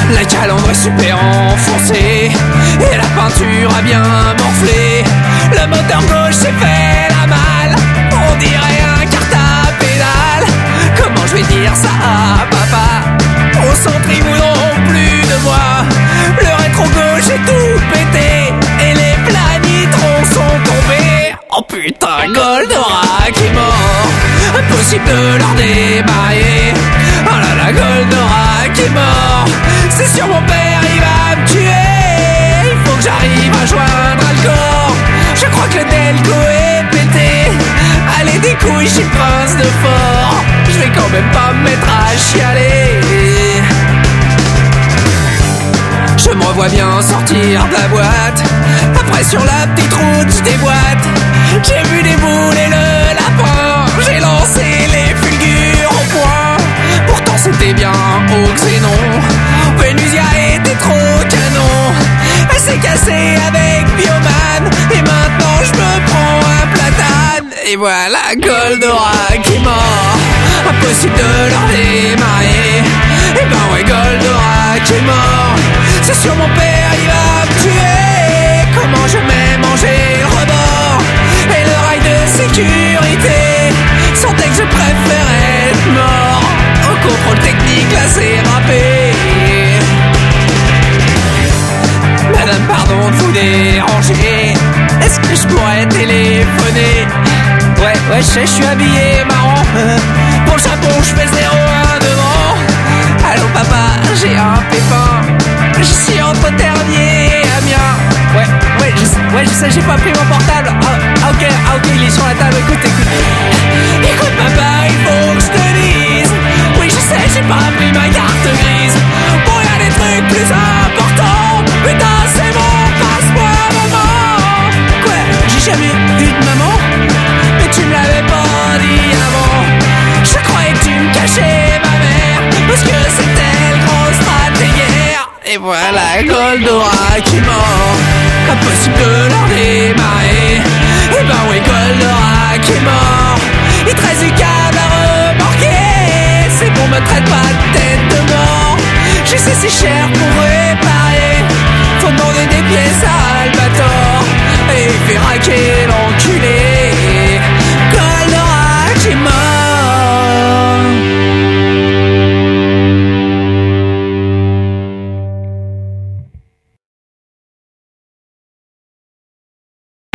La calandre est super enfoncée et la peinture a bien morflé. Le moteur gauche s'est fait la malle, on dirait un kart à pédale. Comment je vais dire ça à papa? Au centre ils voudront plus de moi. Le rétro gauche est tout pété et les planitrons sont tombés. Oh putain, Goldorak est mort, impossible de leur démarrer. Oh là là, Goldorak est mort, c'est sûr mon père il va me tuer. Il faut que j'arrive à joindre Alcor, je crois que le Delco est pété. Allez des couilles, je suis le prince de fort, je vais quand même pas me mettre à chialer. Je me revois bien sortir de la boîte, après sur la petite route je déboîte. J'ai vu des boules et le lapin, j'ai lancé les fulgures au point. Pourtant c'était bien au Xénon, Vénusia était trop canon. Elle s'est cassée avec Bioman et maintenant je me prends un platane. Et voilà Goldorak est mort, impossible de leur démarrer. Et ben ouais, Goldorak est mort, c'est sûr mon père il va me tuer. Comment je m'ai mangé le rebord et le rail de sécurité, sentais que je préférais être mort. Au contrôle technique là c'est râpé. Madame pardon de vous déranger, est-ce que je pourrais téléphoner? Ouais, je suis habillé marrant. Pour le Japon je fais 0-1 devant. Allô papa, j'ai un pépin, je suis entre Ternier et Amiens. Ouais, je sais, j'ai pas pris mon portable. Ah ok, il est sur la table, écoute. Écoute papa, il faut que je te dise. Oui je sais, j'ai pas pris ma carte grise. Bon y'a des trucs plus importants. Putain c'est bon, passe-moi maman. Quoi, j'ai jamais eu de maman? Mais tu me l'avais pas dit avant. Je croyais que tu me cachais ma mère, parce que c'était le grand stratégaire. Et voilà Goldorak est mort, impossible de leur démarrer. Et ben oui Goldorak est mort, il te reste du câble à remorquer. C'est bon, me traite pas de tête de mort, je sais c'est cher pour réparer. Faut demander des pièces à Albator et il fait raquer